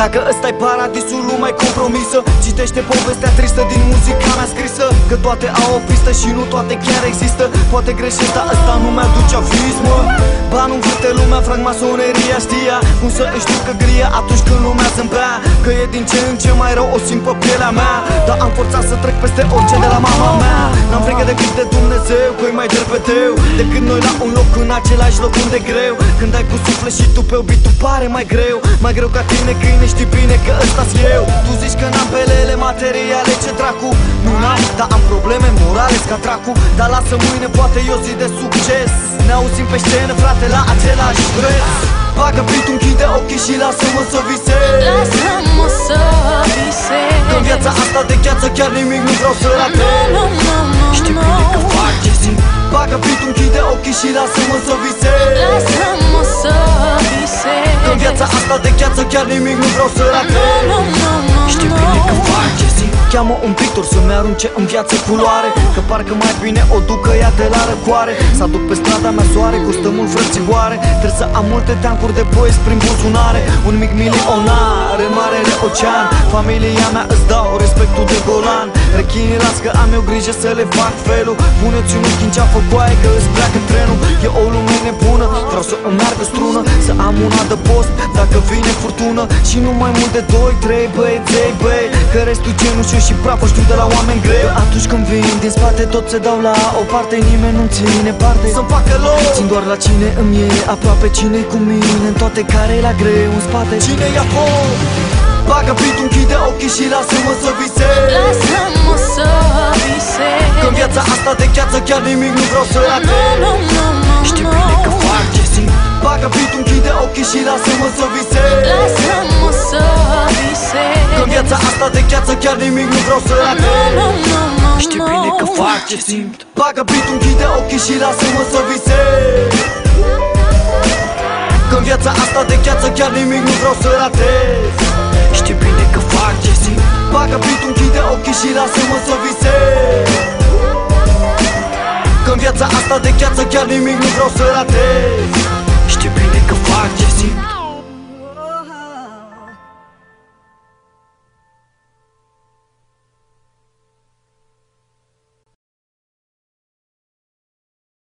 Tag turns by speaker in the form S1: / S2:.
S1: Dacă ăsta-i paradisul, lumea compromisă. Citește povestea tristă din muzica mea scrisă, că toate au o pistă și nu toate chiar există. Poate greșesc, dar ăsta nu mi-aduce aviz, mă. Banul învârte lumea, francmasoneria știa cum să își ducă gria atunci când lumea zâmbea. Că e din ce în ce mai rău, o simt pe pielea mea, dar am forțat să trec peste orice de la mama mea. N-am frică decât de Dumnezeu, că-i mai derbeteu decât noi la un loc în același loc unde greu. Când ai cu suflet și tu pe obitul pare mai greu. Mai greu ca tine, câine, știi bine că ăsta-s eu. Tu zici că n-am pelele materiale, ce dracu. Nu n-am, dar am probleme morale ca dracu. Dar lasă mâine, poate e o zi de succes. Ne auzim pe scenă, frate, la același preț. Bagă beat, închide ochii și lasă-mă să visez.
S2: Lasă-mă să visez.
S1: Că-n viața asta de gheață chiar nimic nu vreau să ratez. Știi bine că fac ce simt. Bagă beat, închide ochii și lasă-mă să visez.
S2: Lasă-mă să visez.
S1: Că-n viața asta de gheață chiar nimic nu vreau să ratez. Știi bine că fac ce simt. Cheamă un pictor să-mi arunce în viață culoare, că parcă mai bine o ducă ea de la răcoare. Să aduc pe strada mea soare, costă mult frățioare. Trebuie să am multe tancuri de băieți prin buzunare. Un mic milionar în marele ocean. Familia mea îți dau respectul de golan. Rechinii las că am eu grijă să le fac felul. Puneți un ochi în ceafă coaie că îți pleacă trenul. E o lume nebună, vreau să îmi meargă strună. Să am un adăpost dacă vine furtună. Și nu mai mult de 2-3 băieței, băi, că restul cenușă și prafă știu de la oameni greu. Atunci când vin din spate tot se dau la o parte. Nimeni nu ține parte să-mi facă loc. Țin doar la cine îmi e aproape, cine-i cu mine în toate care-i la greu în spate. Cine ia foc? Bagă beat, închide ochii și lasă-mă să visez.
S2: Lasă-mă să visez.
S1: Că-n viața asta de gheață chiar nimic nu vreau să ratez. Știi bine că fac ce simt. Bagă beat, închide ochii și lasă-mă să visez.
S2: Lasă-mă să visez.
S1: Că-n viața asta de gheață chiar nimic nu vreau să ratez. Știi bine că fac ce simt. Bagă beat, închide ochii și lasă-mă să visez. Că-n viața asta de gheață chiar nimic nu vreau să ratez. Știi bine că fac ce simt. Bagă beat, închide ochii și lasă-mă să visez. Că-n viața asta de gheață chiar nimic nu vreau să ratez. Știi bine că fac ce simt.